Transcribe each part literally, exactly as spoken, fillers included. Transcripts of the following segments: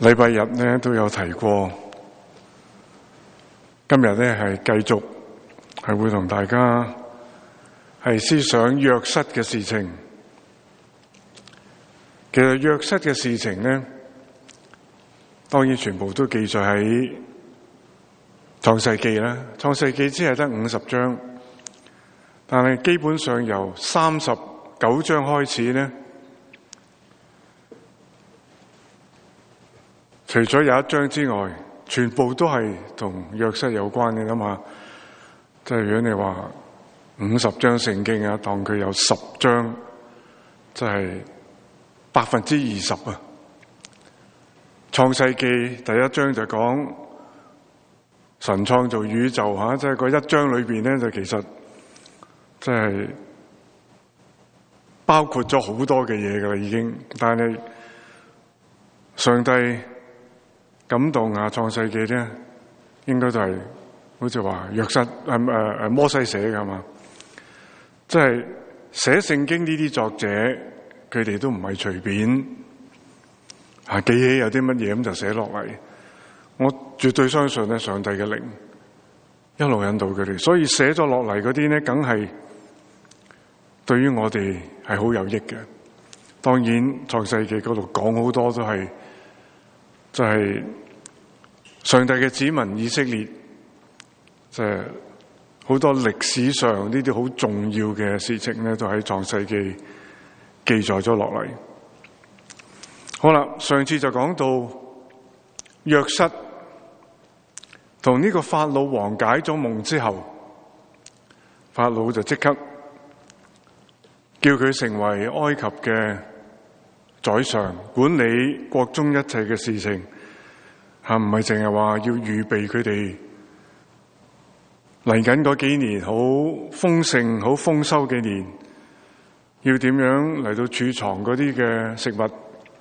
禮拜日呢都有提過，今日呢係繼續係會同大家係思想約瑟嘅事情。其實約瑟嘅事情呢，當然全部都記載喺創世記啦。創世記只係得五十章，但係基本上由三十九章開始呢，除咗有一章之外，全部都係同約瑟有關嘅。諗下，即係如果你話五十章聖經啊，當佢有十章，即係百分之二十啊。創世記第一章就講神創造宇宙吓，即係嗰一章裏邊咧，就其實即係包括咗好多嘅嘢噶啦，已經。但係上帝感動啊，創世記咧，應該就係好似話約瑟誒誒誒摩西寫噶嘛，即係寫聖經呢啲作者，佢哋都唔係隨便啊記起有啲乜嘢咁就寫落嚟。我絕對相信咧，上帝嘅靈一路引導佢哋，所以寫咗落嚟嗰啲咧，梗係對於我哋係好有益嘅。當然創世記嗰度講好多都係就係上帝嘅子民以色列，即係好多歷史上呢啲好重要嘅事情咧，都喺創世記記載咗落嚟。好啦，上次就講到約瑟同呢個法老王解咗夢之後，法老就即刻叫佢成為埃及嘅宰相，管理國中一切嘅事情，吓唔係淨係話要預備佢哋嚟緊嗰幾年好豐盛、好豐收嘅年，要點樣嚟到儲藏嗰啲嘅食物，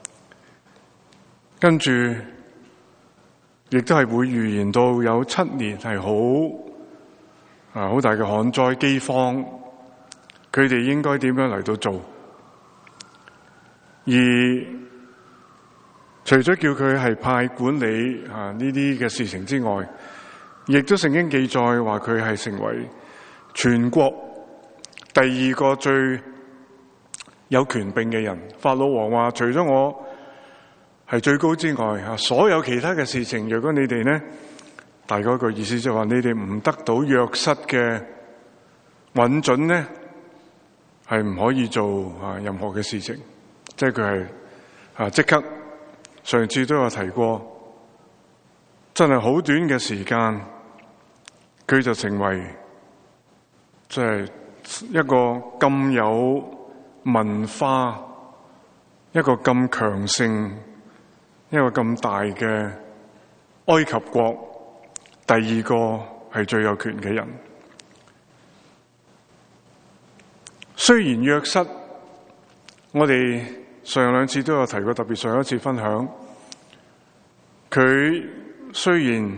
跟住亦都係會預言到有七年係好啊好大嘅旱災、饑荒，佢哋應該點樣嚟到做？而除咗叫佢係派管理啊呢啲嘅事情之外，亦都聖經記載話佢係成為全國第二個最有權柄嘅人。法老王話：除咗我係最高之外，啊所有其他嘅事情，若果你哋呢，大概個意思就係話你哋唔得到約瑟嘅允准呢，係唔可以做啊任何嘅事情。即係佢係啊即刻，上次都有提過，真係好短嘅時間，佢就成為即係一個咁有文化、一個咁強盛、一個咁大嘅埃及國第二個係最有權嘅人。雖然約瑟，我哋上兩次都有提過，特別上一次分享，佢雖然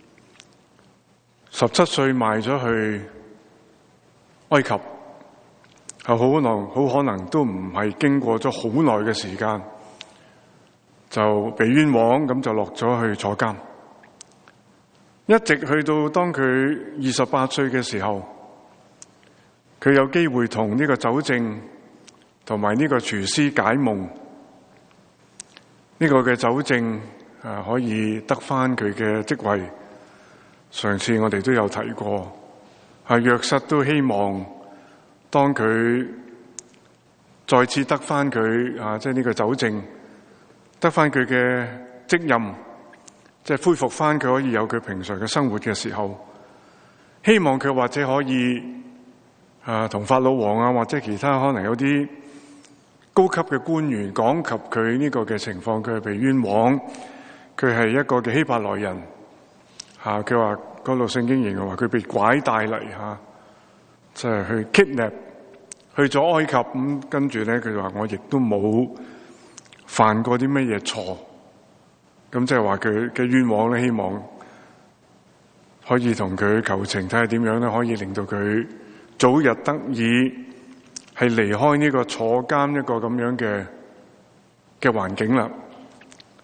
十七歲賣咗去埃及，係好可能好可能都唔係經過咗好耐嘅時間就被冤枉，咁就落咗去坐監，一直去到當佢二十八歲嘅時候，佢有機會同呢個酒政同埋呢個廚師解夢，呢、這個嘅酒政啊可以得返佢嘅職位。上次我哋都有提過，啊約瑟都希望當佢再次得返佢啊，即係呢個酒政得返佢嘅職任，即係恢復返佢可以有佢平常嘅生活嘅時候，希望佢或者可以啊同法老王啊或者其他可能有啲高級嘅官員講及佢呢個嘅情況，佢係被冤枉，佢係一個嘅希伯來人，吓佢話嗰度聖經形容話佢被拐帶嚟吓，即係去 kidnap 去咗埃及咁，跟住咧佢就話我亦都冇犯過啲乜嘢錯，咁即係話佢嘅冤枉咧，希望可以同佢求情，睇下點樣咧可以令到佢早日得以係離開呢個坐監一個咁樣嘅嘅環境啦。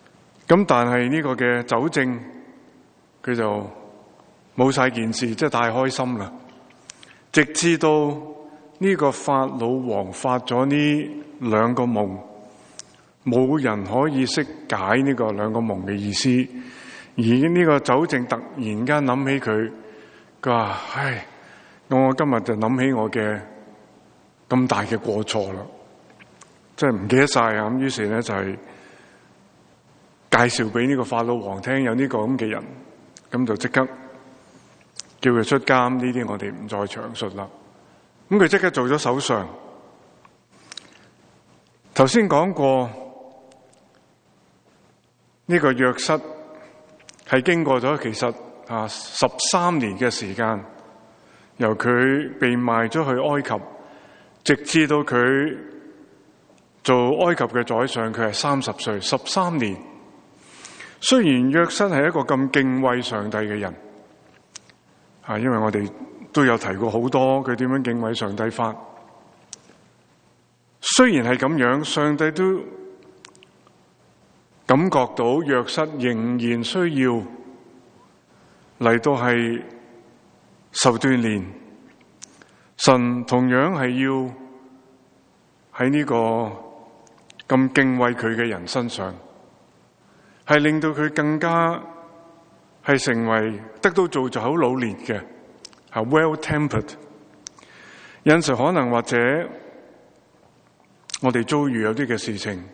咁但係呢個嘅酒政，佢就冇晒件事，即係太開心啦。直至到呢個法老王發咗呢兩個夢，冇人可以識解呢個兩個夢嘅意思。而呢個酒政突然間諗起佢，佢話：唉，我今日就諗起我嘅咁大嘅過錯啦，即係唔記得晒啊！咁於是咧就係介紹俾呢個法老王聽，有呢個咁嘅人，咁就即刻叫佢出監。呢啲我哋唔再詳述啦。咁佢即刻做咗首相。頭先講過呢個約瑟係經過咗其實啊十三年嘅時間，由佢被賣咗去埃及，直至到佢做埃及嘅宰相，佢係三十歲，十三年。雖然約瑟係一個咁敬畏上帝嘅人，啊，因為我哋都有提過好多佢點樣敬畏上帝法。雖然係咁樣，上帝都感覺到約瑟仍然需要嚟到係受鍛煉。神同樣係要喺呢個咁敬畏佢嘅人身上，係令到佢更加係成為得到造就好老練嘅，係 well-tempered。有時可能或者我哋遭遇有啲嘅事情，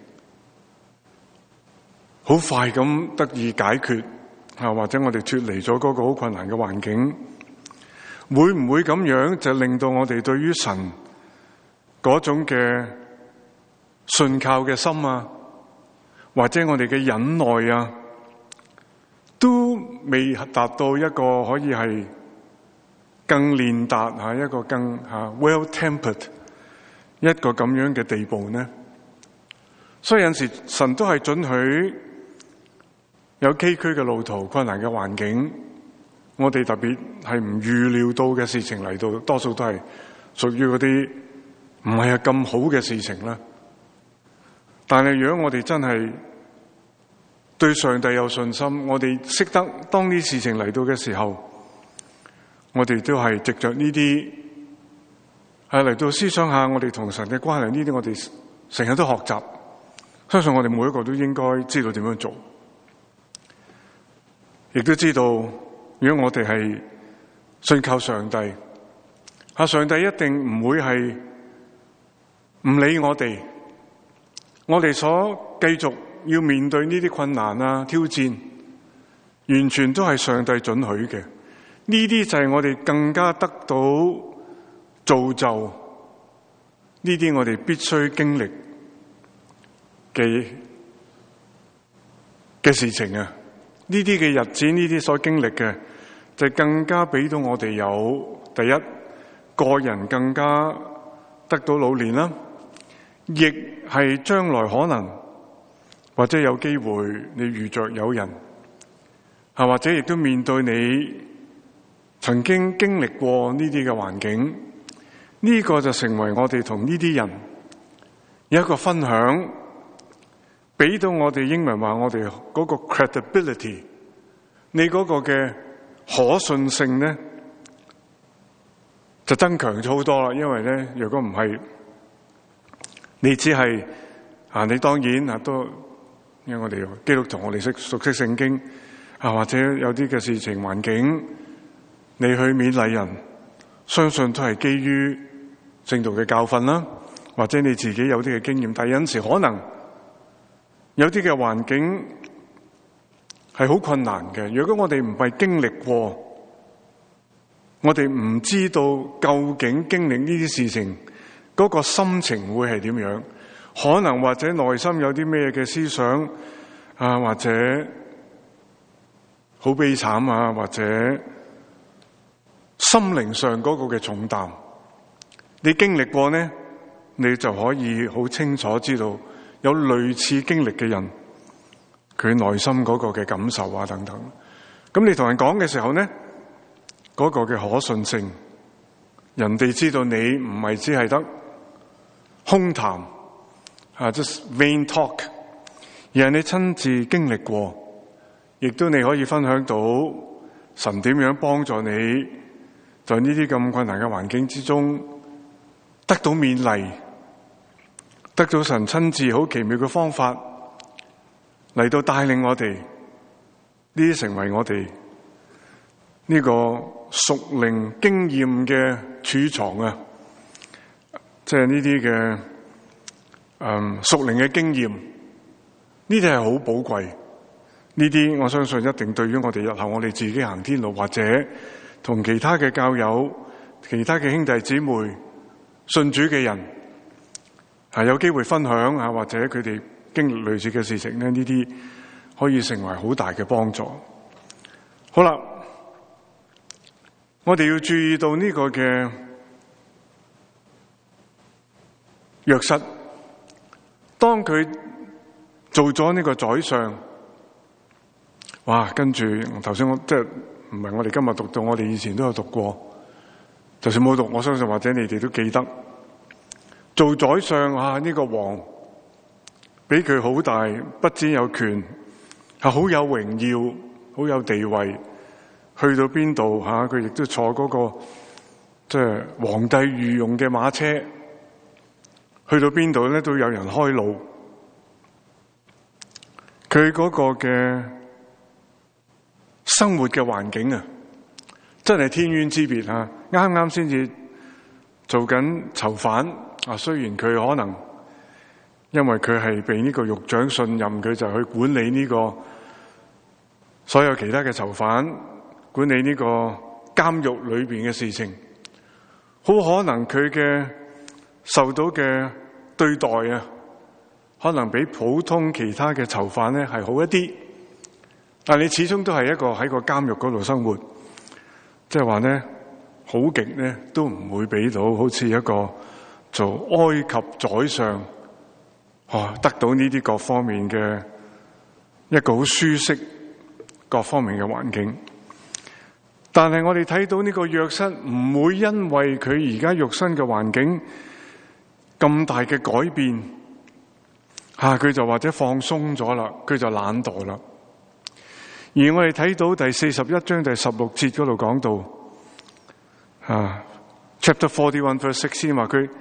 好快咁得以解決，啊，或者我哋脫離咗嗰個好困難嘅環境，會唔會咁樣就令到我哋對於神嗰種嘅信靠嘅心啊，或者我哋嘅忍耐啊，都未達到一個可以係更練達吓一個更吓 well-tempered 一個咁樣嘅地步呢？所以有陣時神都係准許有崎嶇嘅路途、困難嘅環境，我哋特別係唔預料到嘅事情嚟到，多數都係屬於嗰啲唔係咁好嘅事情啦。但係如果我哋真係對上帝有信心，我哋識得當呢啲事情嚟到嘅時候，我哋都係藉着呢啲係嚟到思想下我哋同神嘅關係。呢啲我哋成日都學習，相信我哋每一個都應該知道點樣做，亦都知道如果我哋係信靠上帝，啊，上帝一定唔會係唔理我哋，我哋所繼續要面對呢啲困難啊挑戰，完全都係上帝准許嘅。呢啲就係我哋更加得到造就，呢啲我哋必須經歷嘅嘅事情啊！呢啲嘅日子，呢啲所經歷嘅，就更加俾到我哋有第一個人更加得到老練啦，亦係將來可能或者有機會你遇着有人，啊，或者亦都面對你曾經經歷過呢啲嘅環境，呢個就成為我哋同呢啲人有一個分享，俾到我哋英文話我哋嗰個 credibility， 你嗰個嘅可信性咧就增強咗好多啦。因為咧，如果唔係，你只係啊，你當然啊都，因為我哋基督徒我哋識熟悉聖經啊，或者有啲嘅事情環境，你去勉勵人，相信都係基於聖道嘅教訓啦，或者你自己有啲嘅經驗。但係有陣時可能有啲嘅環境係好困難嘅，如果我哋唔係經歷過，我哋唔知道究竟經歷呢啲事情嗰個心情會係點樣，可能或者內心有啲咩嘅思想啊，或者好悲慘啊，或者心靈上嗰個嘅重擔，你經歷過呢，你就可以好清楚知道有類似經歷嘅人，佢內心嗰個嘅感受啊等等。咁你同人講嘅時候呢，嗰個嘅可信性，人哋知道你唔係只係得空談啊，just vain talk， 而係你親自經歷過，亦都你可以分享到神點樣幫助你在呢啲咁困難嘅環境之中得到勉勵，得到神親自好奇妙嘅方法嚟到帶領我哋，呢啲成為我哋呢個屬靈經驗嘅儲藏啊！即係呢啲嘅誒屬靈嘅經驗，呢啲係好寶貴。呢啲我相信一定對於我哋日後我哋自己行天路，或者同其他嘅教友、其他嘅兄弟姊妹、信主嘅人係有機會分享啊，或者佢哋經歷類似嘅事情咧，呢啲可以成為好大嘅幫助。好啦，我哋要注意到呢個嘅約瑟，當佢做咗呢個宰相，哇！跟住頭先我即係唔係我哋今日讀到，我哋以前都有讀過。就算冇讀，我相信或者你哋都記得，做宰相啊，呢個王俾佢好大，不只有權，係好有榮耀，好有地位。去到邊度吓，佢亦都坐嗰個即係皇帝御用嘅馬車，去到邊度咧都有人開路。佢嗰個嘅生活嘅環境啊，真係天淵之別啊！啱啱先至做緊囚犯啊，雖然佢可能因為佢係被呢個獄長信任，佢就去管理呢個所有其他嘅囚犯，管理呢個監獄裏邊嘅事情，好可能佢嘅受到嘅對待啊，可能比普通其他嘅囚犯咧係好一啲。但你始終都係一個喺個監獄嗰度生活，即係話咧好極咧都唔會俾到好似一個做埃及宰相，啊得到呢啲各方面嘅一個好舒適各方面嘅環境。但係我哋睇到呢個約瑟唔會因為佢而家肉身嘅環境咁大嘅改變，吓佢就或者放鬆咗啦，佢就懶惰啦。而我哋睇到第四十一章第十六節嗰度講到，啊 ，Chapter forty-one verse sixteen 話佢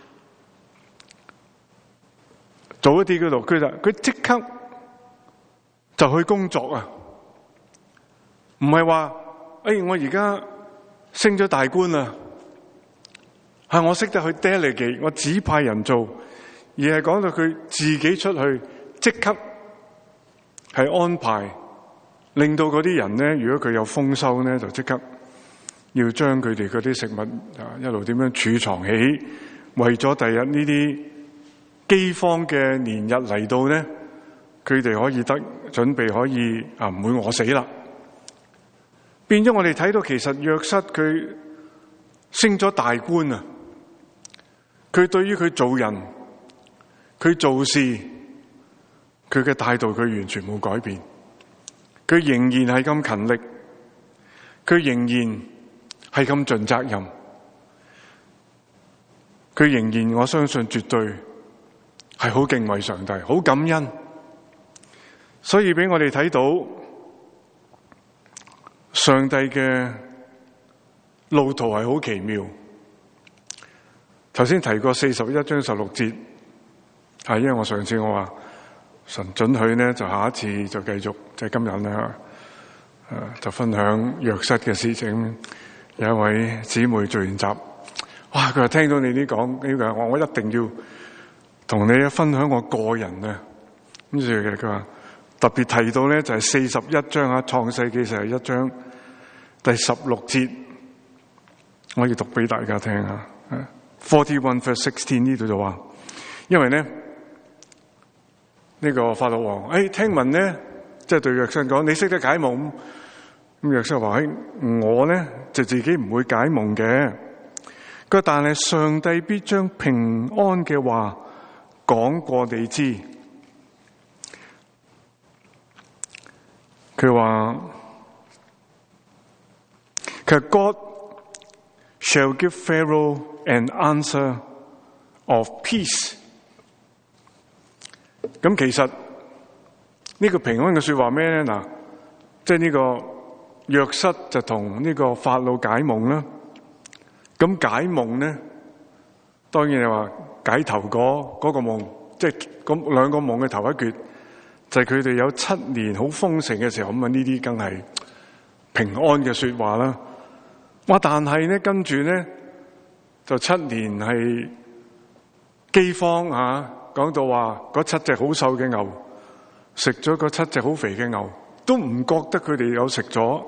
早一啲嗰度，佢就佢即刻就去工作啊，唔係話誒我而家升咗大官啦，係我識得去 delegate， 我指派人做，而係講到佢自己出去即刻係安排。令到嗰啲人咧，如果佢有豐收咧，就即刻要將佢哋嗰啲食物啊一路點樣儲藏起，為咗第日呢啲饑荒嘅年日嚟到咧，佢哋可以得準備，可以啊唔會餓死啦。變咗我哋睇到其實約瑟佢升咗大官啊，佢對於佢做人，佢做事，佢嘅態度佢完全冇改變。佢仍然係咁勤力，佢仍然係咁盡責任，佢仍然我相信絕對係好敬畏上帝，好感恩。所以俾我哋睇到上帝嘅路途係好奇妙。頭先提過四十一章十六節，係因為我上次我話神准許呢，就下一次就繼續，即係今日咧，誒就分享約瑟嘅事情。有一位姊妹聚完集，哇！佢話聽到你啲講呢個，我我一定要同你分享我個人啊。跟住嘅佢話特別提到咧，就係四十一章啊，創世記四十一章第十六節，我要讀俾大家聽啊。forty-one verse sixteen 呢度就話，因為咧。呢個法老王，誒、哎，聽聞咧，即係對約瑟講，你識得解夢？咁約瑟話：，誒，我咧就自己唔會解夢嘅。佢但係上帝必將平安嘅話講過你知。佢話：，其實 God shall give Pharaoh an answer of peace。咁其實呢個平安嘅說話咩咧？嗱，即係呢個約瑟就同呢個法老解夢啦。咁解夢咧，當然係話解頭嗰嗰個夢，即係咁兩個夢嘅頭一橛，就係佢哋有七年好豐盛嘅時候。咁啊，呢啲梗係平安嘅說話啦。哇！但係咧，跟住咧就七年係饑荒啊，講到話嗰七隻好瘦嘅牛食咗嗰七隻好肥嘅牛，都唔覺得佢哋有食咗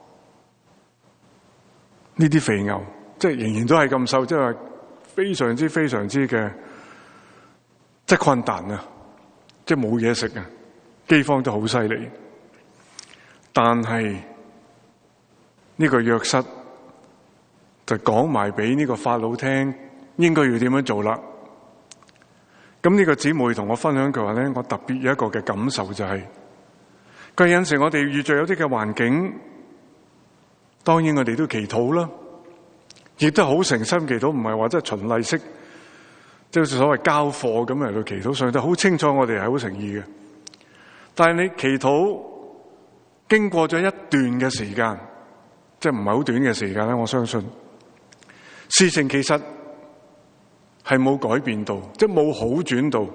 呢啲肥牛，即係仍然都係咁瘦，即係非常之非常之嘅即係困難啊！即係冇嘢食啊，饑荒都好犀利。但係呢個約瑟就講埋俾呢個法老聽，應該要點樣做啦。咁呢個姊妹同我分享，佢話咧，我特別有一個嘅感受就係、是，佢有陣時我哋遇着有啲嘅環境，當然我哋都祈禱啦，亦都好誠心祈禱，唔係話即係循例式，即係好似所謂交貨咁嚟到祈禱。上帝好清楚我哋係好誠意嘅，但係你祈禱經過咗一段嘅時間，即係唔係好短嘅時間咧，我相信事情其實係冇改變到，即係冇好轉到，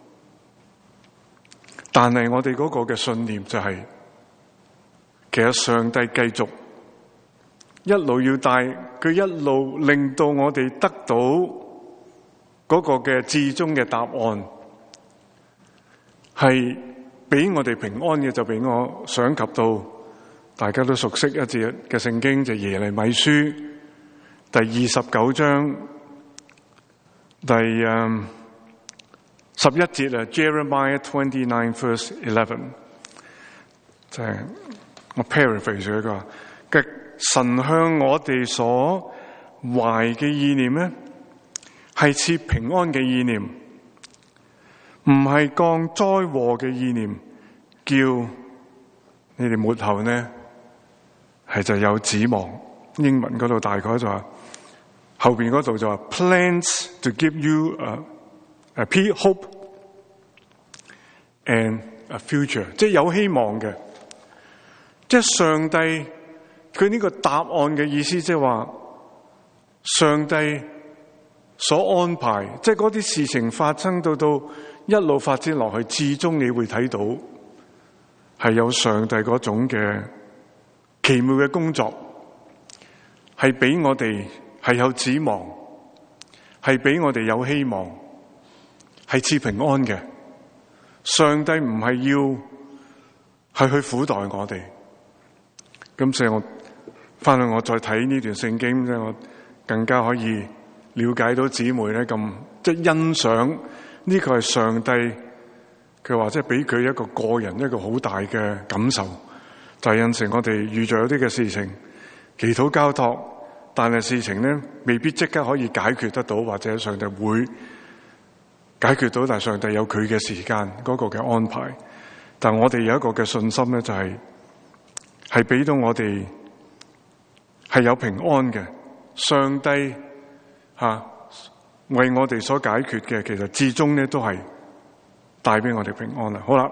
但係我哋嗰個嘅信念就係、是，其實上帝繼續一路要帶佢，一路令到我哋得到嗰個嘅至終嘅答案，係俾我哋平安嘅。就俾我想及到大家都熟悉一節嘅聖經，就是、耶利米書第二十九章。第嗯十一節啊 ，Jeremiah twenty-nine verse eleven， 就係我 paraphrase 佢話嘅，神向我哋所懷嘅意念咧，係賜平安嘅意念，唔係降災禍嘅意念，叫你哋末後呢係就有指望。英文嗰度大概就話。後邊嗰度就話 plans to give you a, a hope and a future， 即係有希望嘅。即係上帝佢呢個答案嘅意思，即係話上帝所安排，即係嗰啲事情發生到到一路發展落去，至終你會睇到係有上帝嗰種嘅奇妙嘅工作，係俾我哋。係有指望，係俾我哋有希望，係賜平安嘅。上帝唔係要係去苦待我哋。咁所以我翻去我再睇呢段聖經咧，我更加可以了解到姊妹咧咁即係欣賞呢個係上帝。佢話即係俾佢一個個人一個好大嘅感受，就係有時我哋遇着有啲嘅事情，祈禱交託。但係事情咧，未必即刻可以解決得到，或者上帝會解決到，但係上帝有佢嘅時間嗰個嘅安排。但我哋有一個嘅信心咧，就係係俾到我哋係有平安嘅。上帝吓、啊、為我哋所解決嘅，其實至終咧都係帶俾我哋平安啦。好啦，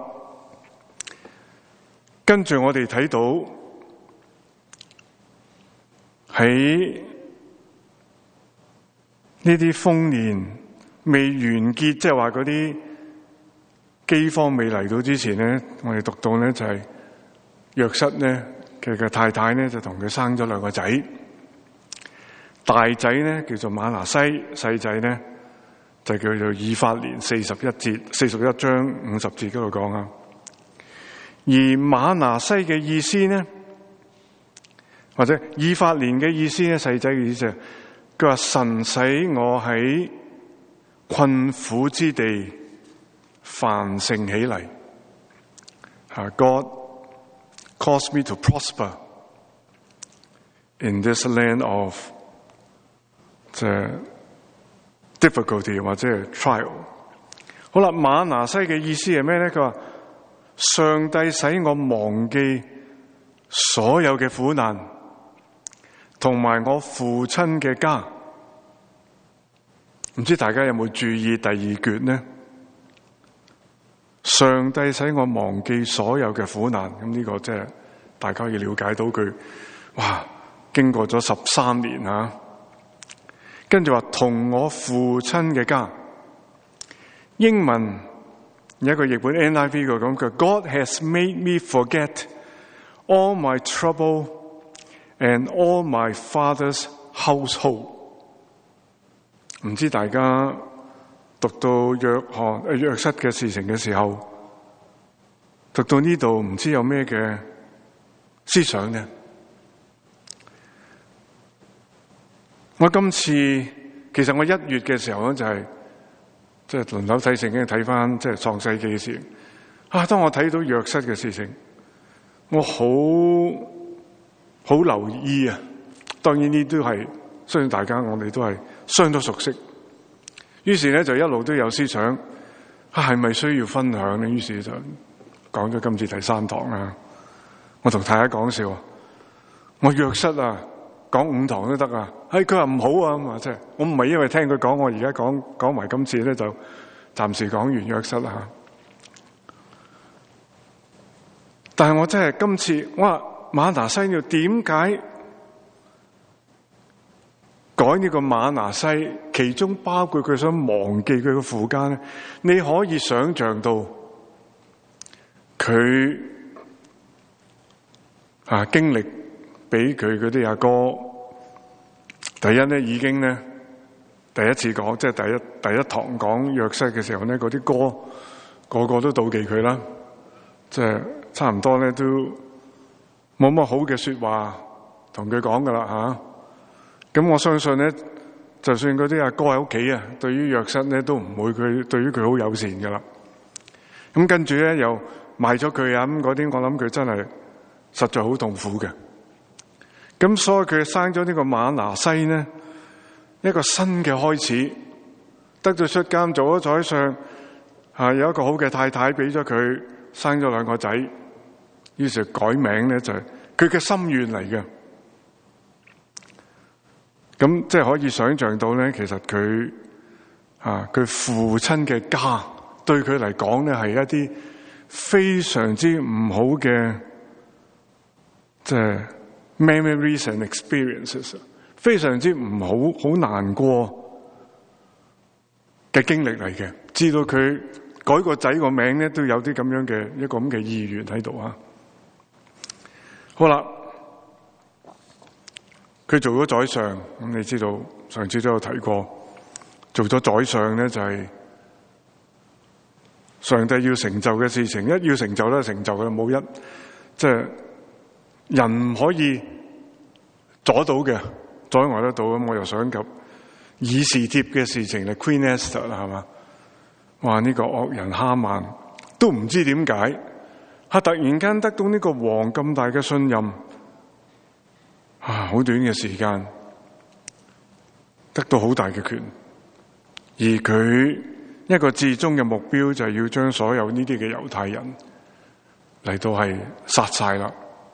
跟住我哋睇到。喺呢啲豐年未完結，即係話嗰啲饑荒未嚟到之前咧，我哋讀到咧就係約瑟咧佢嘅太太咧就同佢生咗兩個仔，大仔咧叫做馬拿西，細仔咧就叫做以法蓮。四十一節，四十一章五十節嗰度講啊。而馬拿西嘅意思咧，或者以法蓮嘅意思咧，細仔嘅意思係，佢話神使我喺困苦之地繁盛起嚟。啊 ，God caused me to prosper in this land of the difficulty 或者係 trial。好啦，馬拿西嘅意思係咩咧？佢話上帝使我忘記所有嘅苦難。同埋我父親嘅家，唔知大家有冇注意第二橛呢？ 上帝使我忘記所有嘅苦難。咁呢個即係大家要了解到佢，哇！經過咗十三年啊，跟住話同我父親嘅家。英文有一個譯本 N I V 嘅講句 God has made me forget all my trouble and all my father's household。唔知大家讀到約翰誒約瑟嘅事情嘅時候，讀到呢度唔知有咩嘅思想呢？我今次其實我一月嘅時候咧就係即係輪流睇聖經睇翻即係創世記嘅事啊！當我睇到約瑟嘅事情，我好好留意啊！當然呢都係相信大家我哋都係相當熟悉。於是咧就一路都有思想啊，係咪需要分享咧？於是就講咗今次第三堂啊！我同太太講笑，我約瑟啊！講五堂都得啊！哎，佢話唔好啊咁啊，即係我唔係因為聽佢講，我而家講講埋今次咧就暫時講完約瑟啦。但係我真係今次，我話馬拿西要點解改呢個馬拿西？其中包括佢想忘記佢嘅父家咧，你可以想象到佢啊經歷。俾佢嗰啲阿哥，第一咧已經咧第一次講，即係第一第一堂講約瑟嘅時候咧，嗰啲哥個個都妒忌佢啦，即係差唔多咧都冇乜好嘅說話同佢講噶啦吓。咁我相信咧，就算嗰啲阿哥喺屋企啊，對於約瑟咧都唔會佢對於佢好友善噶啦。咁跟住咧又賣咗佢啊，咁嗰啲我諗佢真係實在好痛苦嘅。咁所以佢生咗呢個馬拿西呢，一個新嘅開始，得到出監做咗宰相，啊有一個好嘅太太俾咗佢，生咗兩個仔，於是改名咧就係佢嘅心願嚟嘅。咁即係可以想象到咧，其實佢啊佢父親嘅家對佢嚟講咧係一啲非常之唔好嘅，即係。Memories and experiences 非常之唔好，好難過嘅經歷嚟嘅。知道佢改個仔個名咧，都有啲咁樣嘅一個咁嘅意願喺度啊。好啦，佢做咗宰相，咁你知道上次都有提過，做咗宰相咧就係上帝要成就嘅事情，一要成就咧成就嘅，冇一即係。人唔可以阻到嘅，阻礙得到。咁我又想及以士帖嘅事情嚟 Queen Esther 啦，係嘛？哇！呢、這個惡人哈曼都唔知點解，吓突然間得到呢個王咁大嘅信任，啊！好短嘅時間得到好大嘅權，而佢一個至終嘅目標就係要將所有呢啲嘅猶太人嚟到係殺晒啦。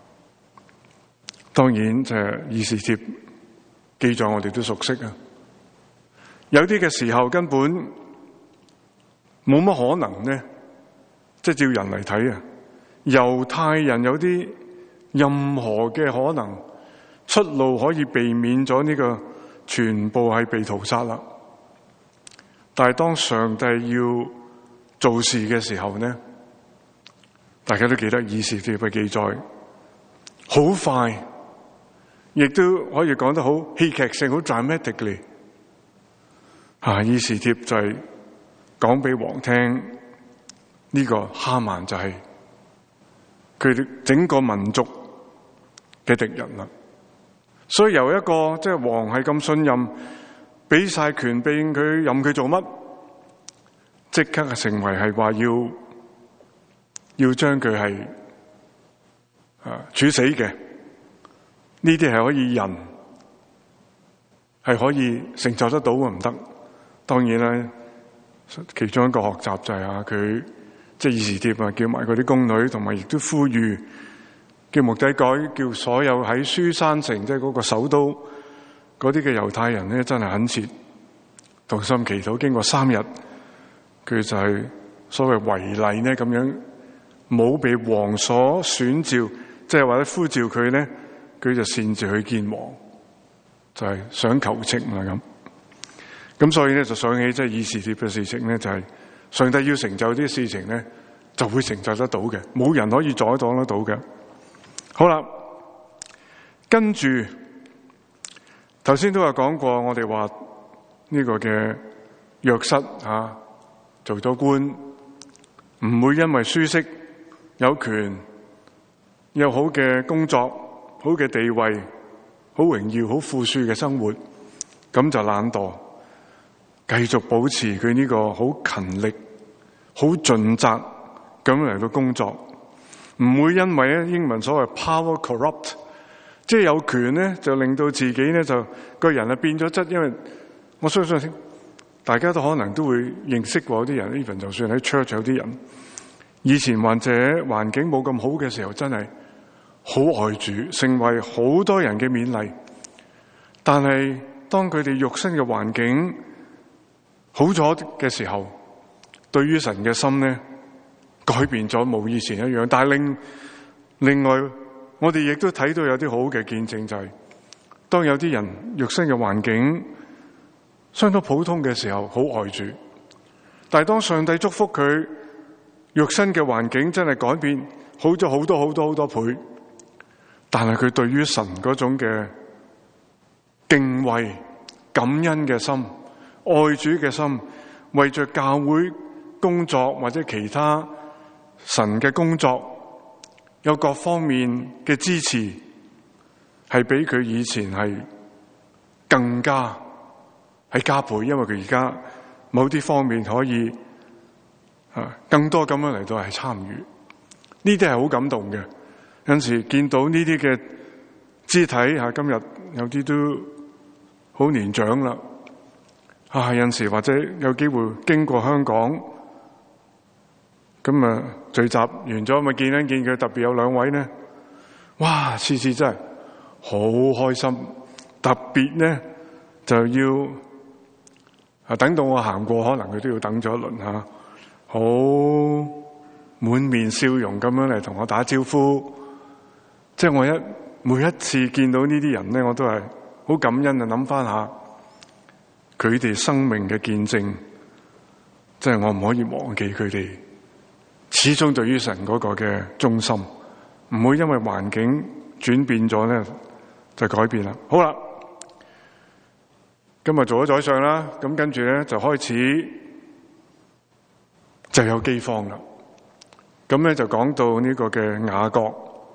當然就係以士帖記載我哋都熟悉啊，有啲嘅時候根本冇乜可能呢，即係照人嚟睇啊，猶太人有啲任何嘅可能出路可以避免咗呢個全部係被屠殺啦。但係當上帝要做事嘅時候呢，大家都記得以士帖嘅記載，好快。亦都可以講得好戲劇性，好 dramatically。啊，以士帖就係講俾王聽，呢、這個哈曼就係佢哋整個民族嘅敵人啦。所以由一個即係、就是、王係咁信任，俾晒權柄佢，任佢做乜，即刻成為係話要要將佢係啊處死嘅。呢啲係可以人係可以成就得到嘅，唔得。當然啦，其中一個學習就係啊，佢即係以士帖啊，叫埋嗰啲宮女，同埋亦都呼籲叫末底改，叫所有喺書珊城即係嗰個首都嗰啲嘅猶太人咧，真係懇切同心祈禱。經過三日，佢就係所謂違例呢，咁樣冇被王所選召，即係或者呼召佢咧，佢就擅自去見王，就係、是、想求情啦咁。咁所以咧就想起即係以斯帖嘅事情咧，就係、是、上帝要成就啲事情咧，就會成就得到嘅，冇人可以阻擋得到嘅。好啦，跟住頭先都有講過，我哋話呢個嘅約瑟啊，做咗官，唔會因為舒適、有權、有好嘅工作、好嘅地位、好榮耀、好富庶嘅生活，咁就懶惰，繼續保持佢呢個好勤力、好盡責咁嚟到工作，唔會因為咧英文所謂 power corrupt， 即係有權咧就令到自己咧就個人啊變咗質。因為我相信大家都可能都會認識過有啲人 even 就算喺 church 有啲人以前或者環境冇咁好嘅時候，真係好愛主，成為好多人嘅勉勵。但係當佢哋肉身嘅環境好咗嘅時候，對於神嘅心呢改變咗，冇以前一樣。但係另另外，我哋亦都睇到有啲好嘅見證，就係當有啲人肉身嘅環境相當普通嘅時候，好愛主。但係當上帝祝福佢肉身嘅環境真係改變好咗好多好多好多倍，但係佢對於神嗰種嘅敬畏、感恩嘅心、愛主嘅心，為着教會工作或者其他神嘅工作，有各方面嘅支持，係比佢以前係更加係加倍，因為佢而家某啲方面可以啊更多咁樣嚟到係參與，呢啲係好感動嘅。有陣時見到呢啲嘅肢體吓，今日有啲都好年長啦，啊有陣時或者有機會經過香港，咁啊聚集完咗咪見一見佢，特別有兩位呢，哇次次真係好開心，特別呢就要啊等到我行過，可能佢都要等咗一輪吓，好滿面笑容咁樣嚟同我打招呼。即係我一每一次見到呢啲人咧，我都係好感恩啊！諗翻下佢哋生命嘅見證，即係我唔可以忘記佢哋始終對於神嗰個嘅忠心，唔會因為環境轉變咗咧就改變啦。好啦，今日做咗宰相啦，咁跟住咧就開始就有饑荒啦。咁咧就講到呢個嘅雅各。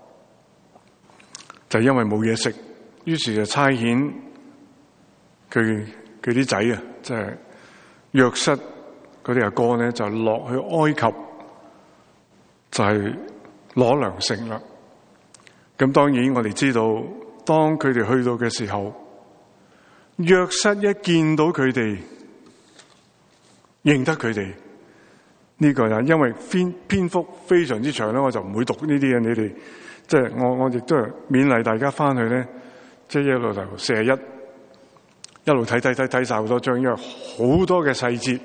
就因為冇嘢食，於是就差遣佢佢啲仔啊，即係約瑟嗰啲阿哥咧，就落去埃及，就係攞糧食啦。咁當然我哋知道，當佢哋去到嘅時候，約瑟一見到佢哋，認得佢哋呢個人，因為篇篇幅非常之長咧，我就唔會讀呢啲嘢，你哋。即係我我亦都係勉勵大家翻去咧，即係一路就四十一，一路睇睇睇睇晒好多章，因為好多嘅細節，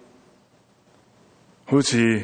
好似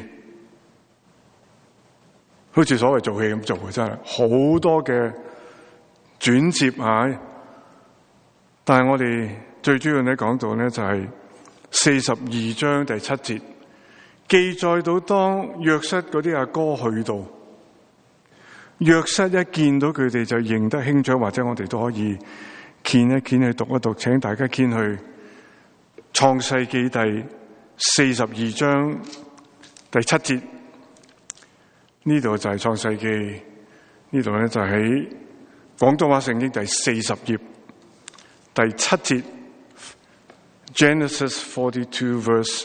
好似所謂做戲咁做嘅，真係好多嘅轉接啊！但係我哋最主要咧講到咧就係四十二章第七節，記載到當約瑟嗰啲阿哥去到。約瑟一見到佢哋就認得兄長，或者我哋都可以見一見去讀一讀，請大家見去創世記第四十二章第七節，呢度就係創世記，呢度咧就喺廣東話聖經第四十頁第七節 Genesis forty-two verse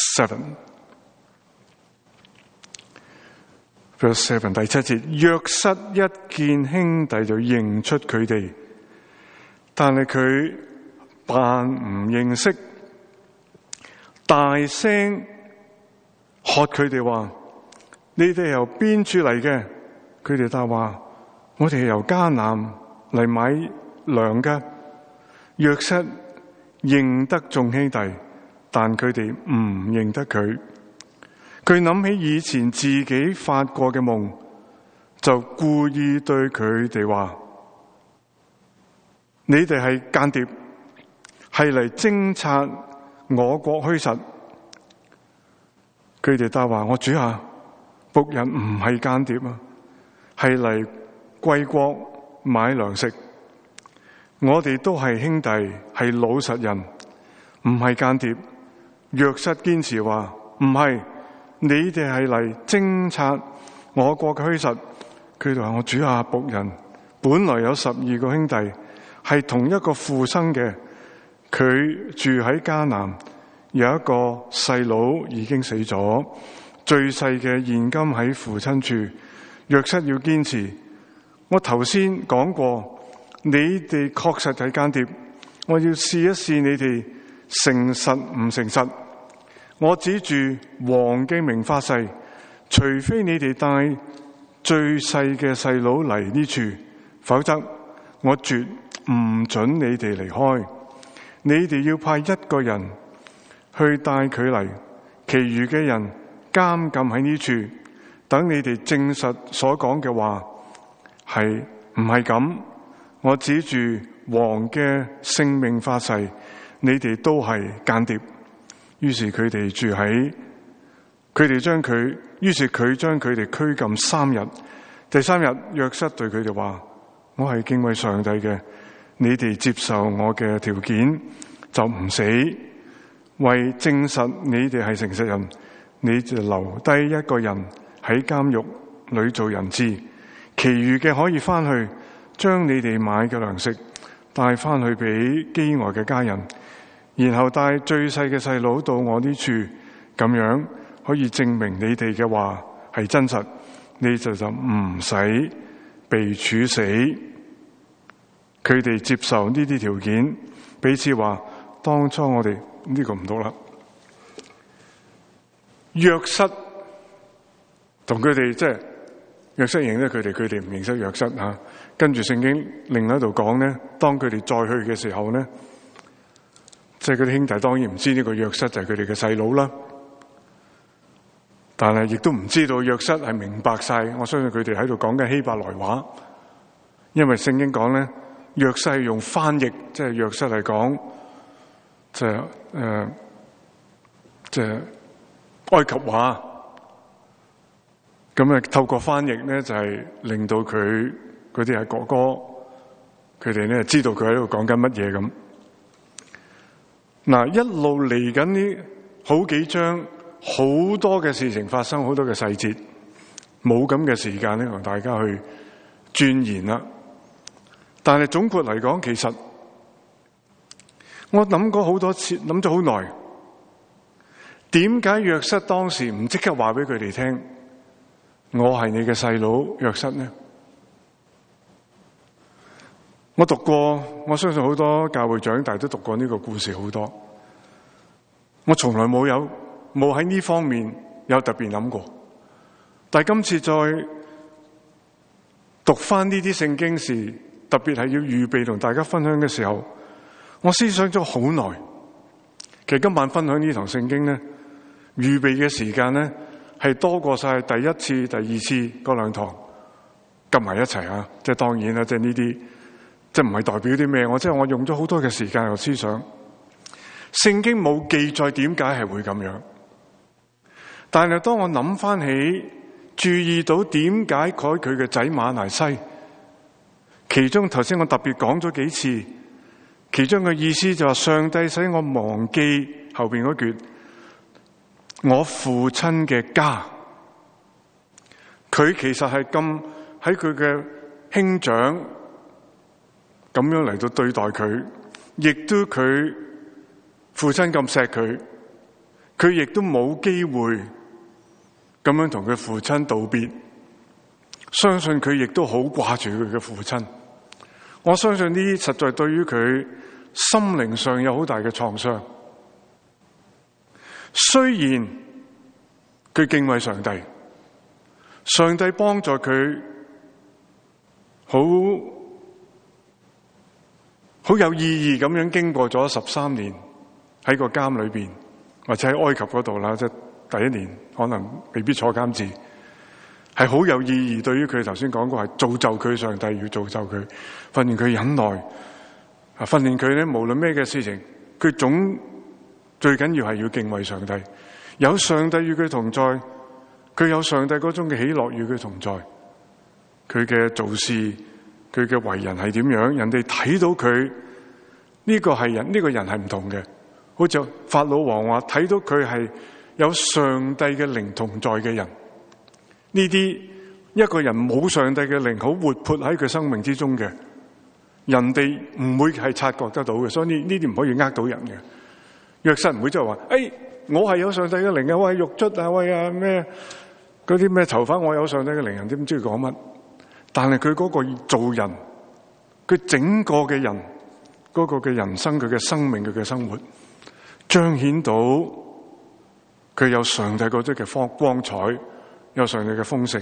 seven。Verse seven 第七節，約瑟一見兄弟就認出佢哋，但係佢扮唔認識，大聲喝佢哋話：你哋由邊處嚟嘅？佢哋答話：我哋係由迦南嚟買糧嘅。約瑟認得眾兄弟，但佢哋唔認得佢。 佢諗起以前自己發過嘅夢，就故意對佢哋話：你哋係間諜，係嚟偵察我國虛實。佢哋答話：我主啊，僕人唔係間諜啊，係嚟貴國買糧食。我哋都係兄弟，係老實人，唔係間諜。約瑟堅持話：唔係，你哋係嚟偵察我國嘅虛實。佢哋話：我主啊，僕人本來有十二個兄弟，係同一個父生嘅。佢住喺迦南，有一個細佬已經死咗，最細嘅現今喺父親處。約瑟要堅持：我頭先講過，你哋確實係間諜，我要試一試你哋誠實唔誠實。我指住王嘅名發誓，除非你哋帶最細嘅細佬嚟呢處，否則我絕唔准你哋離開。你哋要派一個人去帶佢嚟，其餘嘅人監禁喺呢處，等你哋證實所講嘅話係唔係咁。我指住王嘅性命發誓，你哋都係間諜。於是佢哋住喺，佢哋將佢，於是佢將佢哋拘禁三日。第三日，約瑟對佢哋話：我係敬畏上帝嘅，你哋接受我嘅條件就唔死。為證實你哋係誠實人，你就留低一個人喺監獄裏做人質，其餘嘅可以翻去將你哋買嘅糧食帶翻去俾飢餓嘅家人，然後帶最細嘅細佬到我呢處，咁樣可以證明你哋嘅話係真實，你就就唔使被處死。佢哋接受呢啲條件，彼此話：當初我哋呢、這個唔到啦。約瑟同佢哋即係約瑟認得佢哋，佢哋唔認識約瑟吓。跟住聖經另一度講咧，當佢哋再去嘅時候咧，即係佢啲兄弟當然唔知呢個約瑟就係佢哋嘅細佬啦。但係亦都唔知道約瑟係明白晒。我相信佢哋喺度講緊希伯來話，因為聖經講咧，約瑟係用翻譯，即係約瑟係講即係誒即係埃及話。咁啊，透過翻譯咧，就係令到佢嗰啲係哥哥，佢哋咧知道佢喺度講緊乜嘢咁。嗱，一路嚟緊呢好幾章，好多嘅事情發生，好多嘅細節，冇咁嘅時間咧同大家去鑽研啦。但係總括嚟講，其實我諗過好多次，諗咗好耐，點解約瑟當時唔即刻話俾佢哋聽，我係你嘅細佬約瑟呢？我讀過，我相信好多教會長大都讀過呢個故事好多。我從來冇有冇喺呢方面有特別諗過，但係今次再讀翻呢啲聖經時，特別係要預備同大家分享嘅時候，我思想咗好耐。其實今晚分享呢堂聖經咧，預備嘅時間咧係多過晒第一次、第二次嗰兩堂夾埋一齊啊！即係當然啦，即係呢啲。即係唔係代表啲咩？我即係我用咗好多嘅時間和思想。聖經冇記載點解係會咁樣，但係當我諗翻起，注意到點解佢佢嘅仔馬拿西，其中頭先我特別講咗幾次，其中嘅意思就係上帝使我忘記後邊嗰句，我父親嘅家。佢其實係咁喺佢嘅兄長。咁樣嚟到對待佢，亦都佢父親咁錫佢，佢亦都冇機會咁樣同佢父親道別。相信佢亦都好掛住佢嘅父親。我相信呢啲實在對於佢心靈上有好大嘅創傷。雖然佢敬畏上帝，上帝幫助佢好。好有意義咁樣經過咗十三年喺個監裏邊，或者喺埃及嗰度啦，即係第一年可能未必坐監字，係好有意義。對於佢頭先講過係造就佢，上帝要造就佢，訓練佢忍耐，啊，訓練佢咧無論咩嘅事情，佢總最緊要係要敬畏上帝，有上帝與佢同在，佢有上帝嗰種嘅喜樂與佢同在，佢嘅做事，佢嘅為人係點樣，人哋睇到佢呢個係人，呢個人係唔同嘅。好似法老王話睇到佢係有上帝嘅靈同在嘅人，呢啲一個人冇上帝嘅靈好活潑喺佢生命之中嘅，人哋唔會係察覺得到嘅，所以呢呢啲唔可以呃到人嘅。約瑟唔會即係話，誒、哎，我係有上帝嘅靈啊，喂，獄卒啊，喂啊咩嗰啲咩囚犯，我有上帝嘅靈，人點知佢講乜？但係佢嗰個做人，佢整個嘅人嗰、嗰個嘅人生，佢嘅生命，佢嘅生活，彰顯到佢有上帝嗰啲嘅光光彩，有上帝嘅豐盛。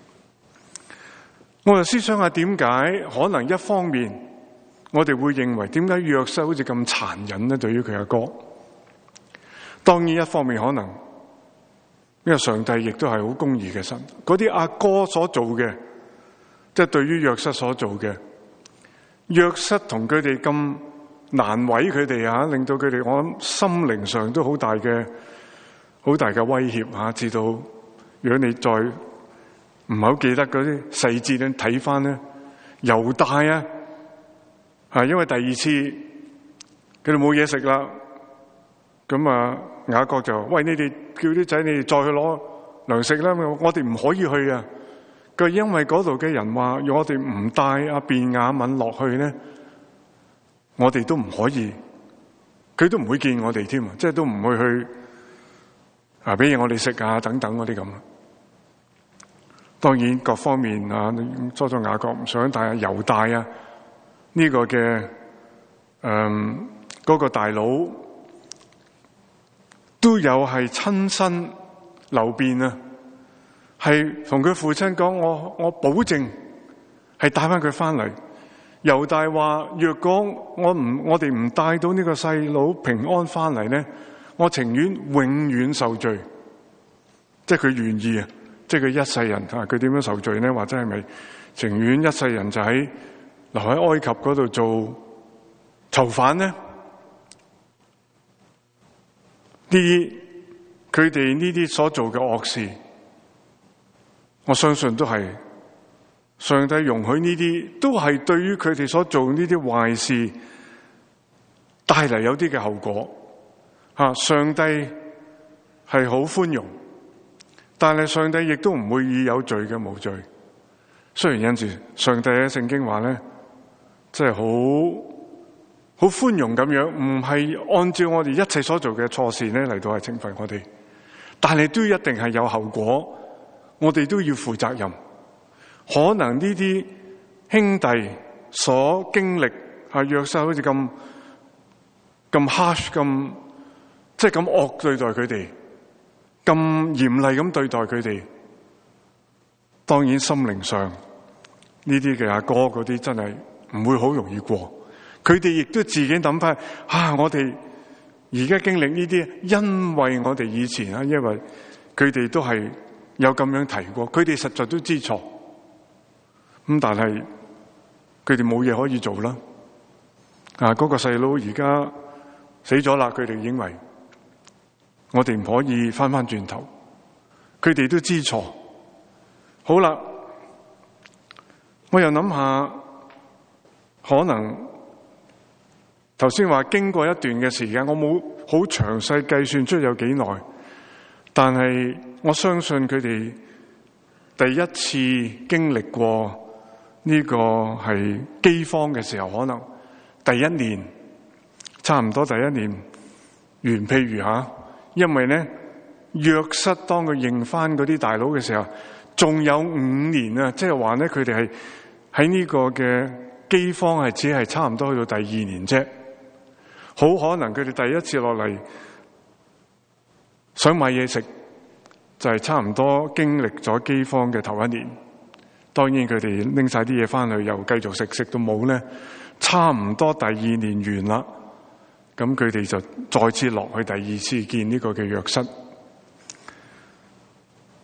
我就思想下點解可能一方面我哋會認為點解約瑟好似咁殘忍呢？對於佢阿哥，當然一方面可能因為上帝亦都係好公義嘅神，嗰啲阿哥所做嘅，即係對於約瑟所做嘅，約瑟同佢哋咁難為佢哋啊，令到佢哋我諗心靈上都好大嘅好大嘅威脅啊！至到如果你再唔係好記得嗰啲細節咧，睇翻咧猶大啊，係因為第二次佢哋冇嘢食啦，咁啊雅各就喂，你哋叫啲仔，你哋再去攞糧食啦，我哋唔可以去啊！佢因為嗰度嘅人話，如果我哋唔帶阿便雅憫落去咧，我哋都唔可以，佢都唔會見我哋添啊！即係都唔會去啊，俾嘢我哋食啊，等等嗰啲咁。當然各方面啊，初初雅各唔想帶阿猶大啊呢個嘅誒嗰個大佬都有係親身流便啊，係同佢父親講，我我保證係帶翻佢翻嚟。猶大話：若果我唔我哋唔帶到呢個細佬平安翻嚟咧，我情願永遠受罪。即係佢願意啊！即係佢一世人啊！佢點樣受罪咧？或者係咪情願一世人就喺留喺埃及嗰度做囚犯咧？呢啲佢哋呢啲所做嘅惡事，我相信都係上帝容許呢啲，都係對於佢哋所做呢啲壞事帶嚟有啲嘅後果。吓，上帝係好寬容。但係上帝亦都唔會以有罪嘅無罪。雖然有陣時上帝喺聖經話咧，即係好好寬容咁樣，唔係按照我哋一切所做嘅錯事咧嚟到係懲罰我哋，但係都一定係有後果，我哋都要負責任。可能呢啲兄弟所經歷係約瑟好似咁咁 harsh 咁，即係咁惡對待佢哋。咁嚴厲咁對待佢哋，當然心靈上呢啲嘅阿哥嗰啲真係唔會好容易過。佢哋亦都自己諗翻，啊！我哋而家經歷呢啲，因為我哋以前啊，因為佢哋都係有咁樣提過，佢哋實在都知錯。咁但係佢哋冇嘢可以做啦。啊！嗰個細佬而家死咗啦，佢哋認為。我哋唔可以翻翻轉頭，佢哋都知錯。好啦，我又諗下，可能頭先話經過一段嘅時間，我冇好詳細計算出有幾耐，但係我相信佢哋第一次經歷過呢個係饑荒嘅時候，可能第一年，差唔多第一年完，譬如吓。因為咧，約瑟當佢認翻嗰啲大佬嘅時候，仲有五年啊，即係話咧，佢哋係喺呢個嘅饑荒係只係差唔多去到第二年啫。好可能佢哋第一次落嚟想買嘢食，就係差唔多經歷咗饑荒嘅頭一年。當然佢哋拎晒啲嘢翻去，又繼續食，食到冇咧，差唔多第二年完啦。咁佢哋就再次落去第二次見呢個嘅約瑟。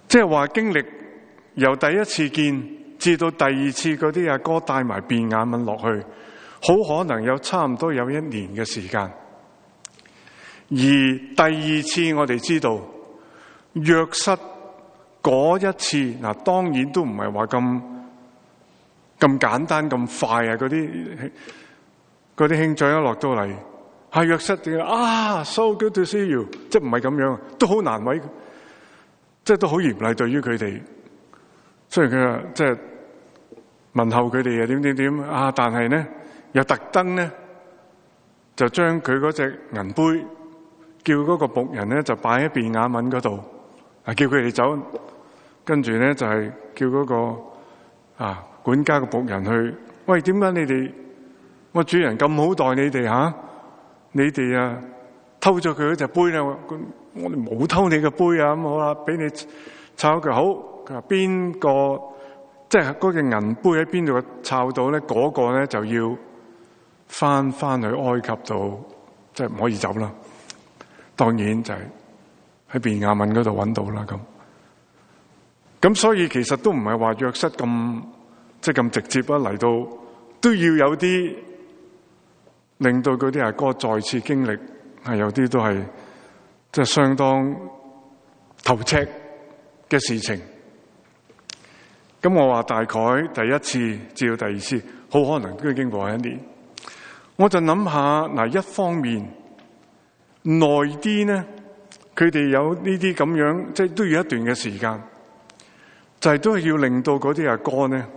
即係話經歷由第一次見至到第二次嗰啲阿哥帶埋便雅憫落去，好可能有差唔多有一年嘅時間。而第二次我哋知道約瑟嗰一次，嗱當然都唔係話咁咁簡單咁快啊！嗰啲嗰啲兄長一落到嚟，係約瑟點啊 ，so good to see you， 即係唔係咁樣，都好難為，即係都好嚴厲對於佢哋。雖然佢話即係問候佢哋啊點點點啊，但係咧又特登咧就將佢嗰隻銀杯叫嗰個僕人咧就擺喺便雅憫嗰度，啊叫佢哋走，跟住咧就係叫嗰個啊管家嘅僕人去，喂，點解你哋我主人咁好待你哋吓、啊？你哋啊偷咗佢嗰隻杯咧，我我哋冇偷你嘅杯啊，咁好啦，俾你抄佢好。佢話邊個即係嗰個銀杯喺邊度抄到咧？嗰、嗰個咧就要翻翻去埃及度，即係唔可以走啦。當然就係喺便雅憫嗰度揾到啦。咁咁所以其實都唔係話約瑟咁即係咁直接啊，嚟到都要有啲令到嗰啲阿哥再次經歷，係有啲都係即係相當頭赤嘅事情。咁我話大概第一次至到第二次，好可能都經過一年。我就諗下嗱，一方面耐啲咧，佢哋有呢啲咁樣，即係都要一段嘅時間，就係、是、都係要令到嗰啲阿哥咧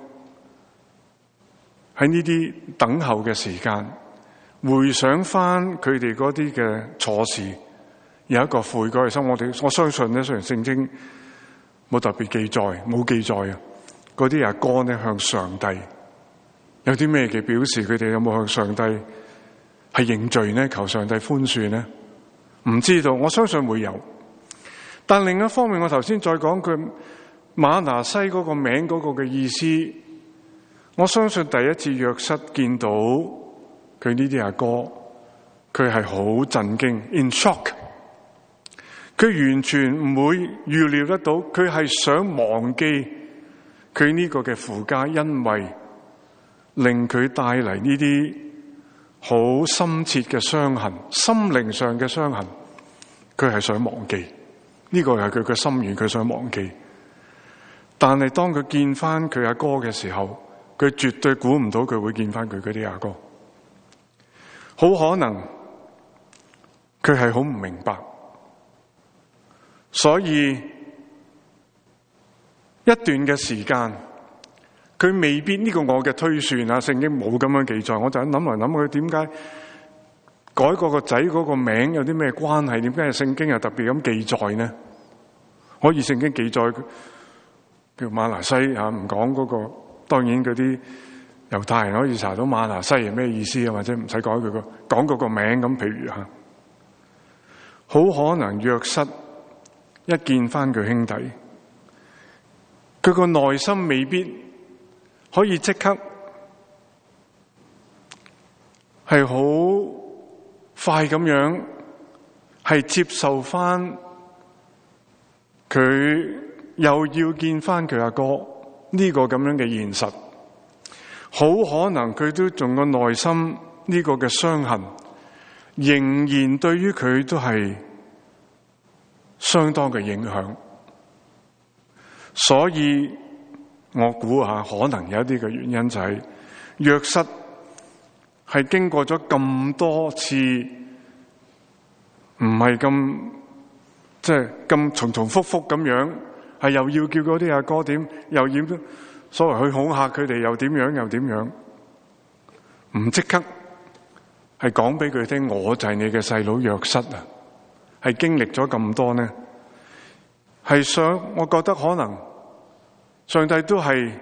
喺呢啲等候嘅時間，回想翻佢哋嗰啲嘅錯事，有一個悔改嘅心。我哋我相信咧，雖然聖經冇特別記載，冇記載啊。嗰啲阿哥咧向上帝有啲咩嘅表示？佢哋有冇向上帝係認罪呢？求上帝寬恕呢？唔知道，我相信會有。但另一方面，我頭先再講佢馬拿西嗰個名嗰個嘅意思，我相信第一次約瑟見到佢呢啲阿哥，佢係好震驚 ，in shock。佢完全唔會預料得到，佢係想忘記佢呢個嘅父家，因為令佢帶嚟呢啲好深切嘅傷痕，心靈上嘅傷痕，佢係想忘記。呢個係佢嘅心願，佢想忘記。但係當佢見翻佢阿哥嘅時候，佢絕對估唔到佢會見翻佢嗰啲阿哥。好可能佢係好唔明白，所以一段嘅時間，佢未必呢個我嘅推算啊，聖經冇咁樣記載。我就諗嚟諗去，點解改嗰個仔嗰個名有啲咩關係？點解聖經又特別咁記載呢？可以聖經記載叫馬拿西啊，唔講嗰個。當然嗰啲猶太人可以查到馬拿西係咩意思啊，或者唔使改佢個講嗰個名咁。譬如吓，好可能約瑟一見翻佢兄弟，佢個內心未必可以即刻係好快咁樣係接受翻佢又要見翻佢阿哥呢個咁樣嘅現實。好可能佢都仲個內心呢個嘅傷痕仍然對於佢都係相當嘅影響。所以我估下，可能有一啲嘅原因就係約瑟係經過咗咁多次，唔係咁即係咁重重複複咁樣，係又要叫嗰啲阿哥點，又要所謂去恐嚇佢哋，又點樣又點樣，唔即刻係講俾佢聽，我就係你嘅細佬約瑟啊！係經歷咗咁多呢，係想我覺得可能上帝都係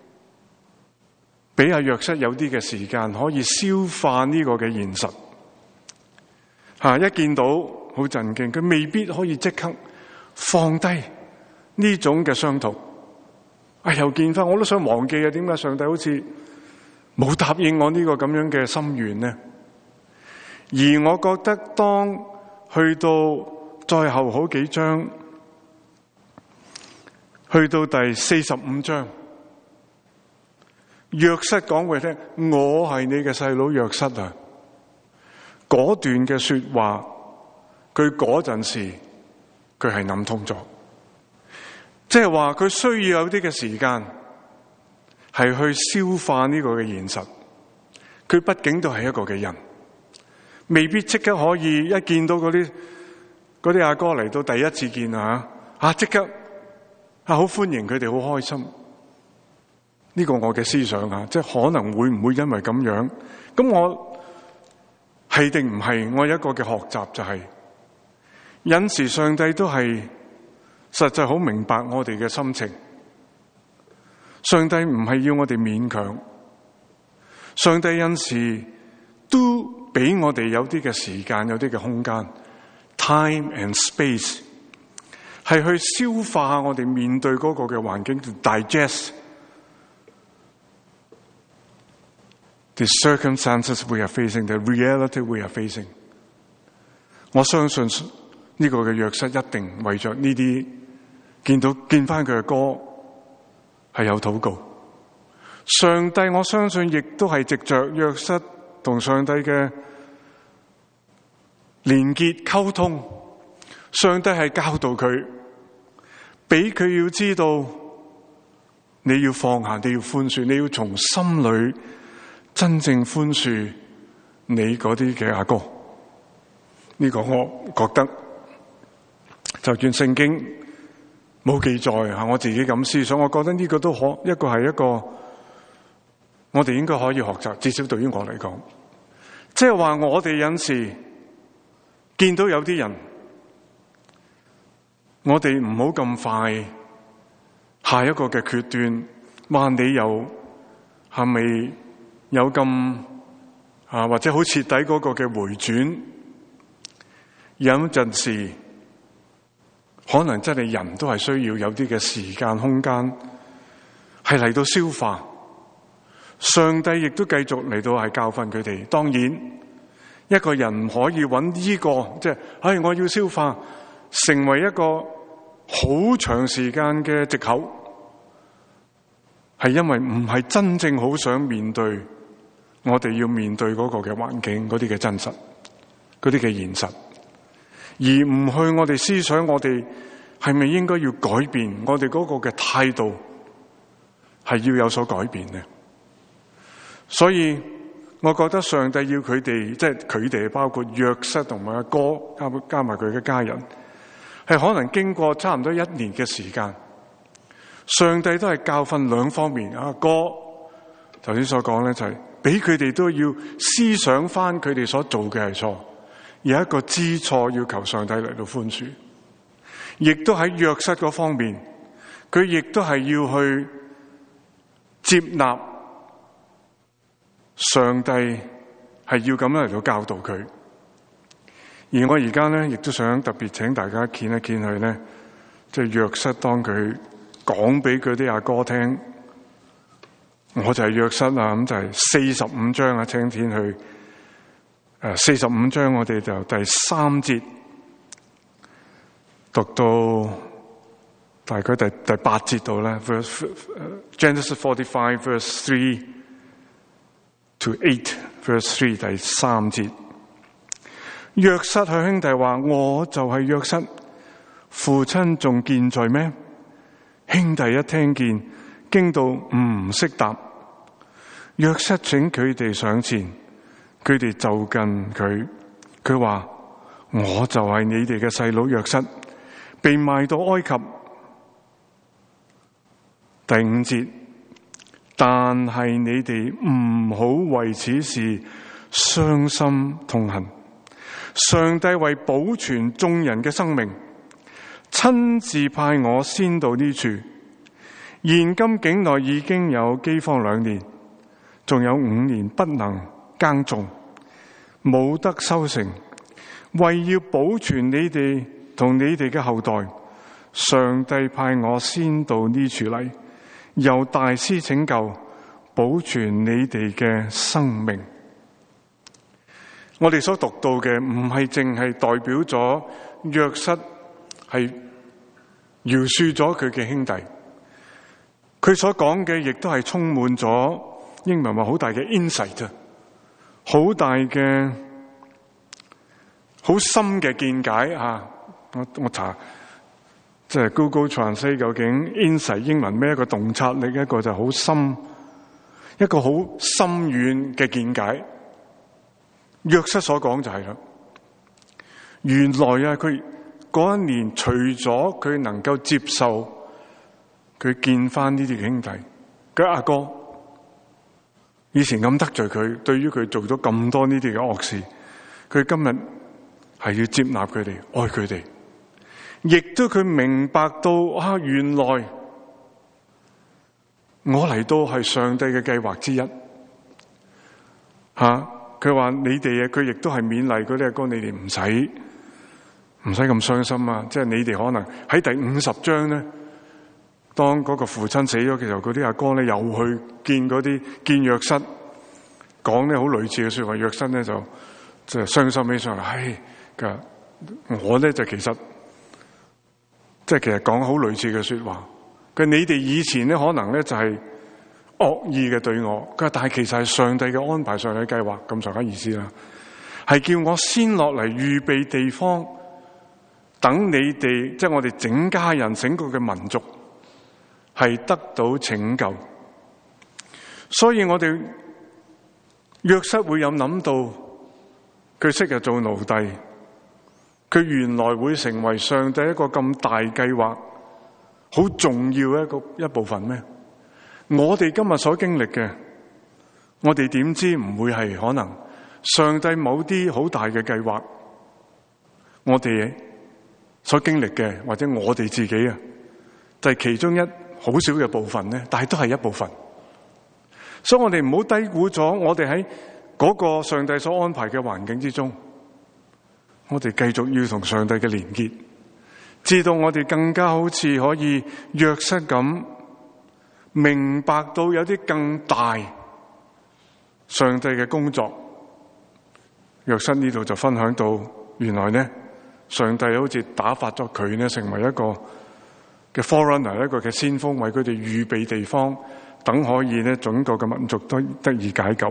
俾阿約瑟有啲嘅時間可以消化呢個嘅現實。吓，一見到好震驚，佢未必可以即刻放低呢種嘅傷痛。啊，又見翻，我都想忘記啊！點解上帝好似冇答應我呢個咁樣嘅心願呢？而我覺得當去到再後好幾章， 去到第四十五章，約瑟講俾佢聽，我係你嘅細佬約瑟啊！嗰段嘅說話，佢嗰陣時佢係諗通咗，即係話佢需要有啲嘅時間係去消化呢個嘅現實。佢畢竟都係一個嘅人，未必即刻可以一見到嗰啲嗰啲阿哥嚟到第一次見啊，啊即刻啊好歡迎佢哋，好開心。呢個我嘅思想啊，即係可能會唔會因為咁樣？咁我係定唔係？我有一個嘅學習就係，有時上帝都係實際好明白我哋嘅心情。上帝唔係要我哋勉強，上帝有時都俾我哋有啲嘅時間，有啲嘅空間 ，time and space， 係去消化我哋面對嗰個嘅環境 ，to digest the circumstances we are facing, the reality we are facing。我相信呢個嘅約瑟一定為着呢啲見到見翻佢嘅歌係有禱告。上帝我相信亦都係藉着約瑟同上帝嘅連結溝通，上帝係教導佢，俾佢要知道你要放下，你要寬恕，你要從心裏真正寬恕你嗰啲嘅阿哥。呢個我覺得就算聖經冇記載吓，我自己咁思想，我覺得呢個都可一個係一個我哋應該可以學習，至少對於我嚟講，即係話我哋有時見到有啲人，我哋唔好咁快下一個嘅決斷，話你又係咪有咁啊，或者好徹底嗰個嘅回轉？有陣時可能真係人都係需要有啲嘅時間空間，係嚟到消化。上帝亦都繼續嚟到係教訓佢哋。當然，一個人唔可以揾呢個即係，唉，我要消化，成為一個好長時間嘅藉口，係因為唔係真正好想面對我哋要面對嗰個嘅環境，嗰啲嘅真實，嗰啲嘅現實，而唔去我哋思想，我哋係咪應該要改變我哋嗰個嘅態度，係要有所改變呢？所以我覺得上帝要佢哋，即係佢哋包括約瑟同埋阿哥加加埋佢嘅家人，係可能經過差唔多一年嘅時間，上帝都係教訓兩方面。阿哥頭先所講咧，就係俾佢哋都要思想翻佢哋所做嘅係錯，有一個知錯要求上帝嚟到寬恕，亦都喺約瑟嗰方面，佢亦都係要去接納上帝係要咁樣嚟到教導佢。而我而家咧亦都想特別請大家見一見佢咧，即係約瑟當佢講俾佢啲阿哥聽，我就係約瑟啊，咁就係四十五章啊，請天去誒四十五章，我哋就第三節讀到大概第第八節度咧 ，verse Genesis forty-five verse three to eight verse three 第三節。約瑟向兄弟話：我就係約瑟，父親仲健在咩？兄弟一聽見，驚到唔識答。約瑟請佢哋上前，佢哋就近佢，佢話：我就係你哋嘅細佬約瑟，被賣到埃及。第五節，但係你哋唔好為此事傷心痛恨。上帝為保存眾人嘅生命，親自派我先到呢處。現今境內已經有饑荒兩年，仲有五年不能耕種，冇得收成。為要保存你哋同你哋嘅後代，上帝派我先到呢處嚟，又大施拯救，保存你哋嘅生命。我哋所讀到嘅唔係淨係代表咗約瑟係饒恕咗佢嘅兄弟， 佢所講嘅亦都係充滿咗英文話好大嘅 insight 啊，好大嘅好深嘅見解啊！我我查即係 Google Translate 究竟 insight 英文咩一個洞察力，一個就好深，一個好深遠嘅見解。約瑟所講就係啦，原來啊佢嗰一年除咗佢能夠接受佢見翻呢啲嘅兄弟，佢阿哥以前咁得罪佢，對於佢做咗咁多呢啲嘅惡事，佢今日係要接納佢哋，愛佢哋，亦都佢明白到啊，原來我嚟到係上帝嘅計劃之一。吓，佢話你哋啊，佢亦都係勉勵嗰啲阿哥，你哋唔使唔使咁傷心啊！即係你哋可能喺第五十章咧，當嗰個父親死咗嘅時候，嗰啲阿哥咧又去見嗰啲見約瑟，講咧好類似嘅說話。約瑟咧就就傷心起上嚟，唉。我咧就其實即係其實講好類似嘅說話。佢你哋以前咧可能咧就係惡意嘅對我，佢話但係其實係上帝嘅安排，上帝計劃咁上下意思啦，係叫我先落嚟預備地方，等你哋即係我哋整家人整個嘅民族係得到拯救。所以我哋約瑟會有諗到，佢昔日做奴隸。佢原來會成為上帝一個咁大計劃好重要嘅一個一部分咩？我哋今日所經歷嘅，我哋點知唔會係可能上帝某啲好大嘅計劃，我哋所經歷嘅，或者我哋自己啊，就係其中一好少嘅部分咧，但係都係一部分。所以我哋唔好低估咗我哋喺嗰個上帝所安排嘅環境之中，我哋繼續要同上帝嘅連結，直到我哋更加好似可以約瑟咁明白到有啲更大上帝嘅工作。約瑟呢度就分享到，原來呢上帝好似打發咗佢呢成為一個嘅 forerunner， 一個嘅先鋒，為佢哋預備地方，等可以呢整個嘅民族都得以解救。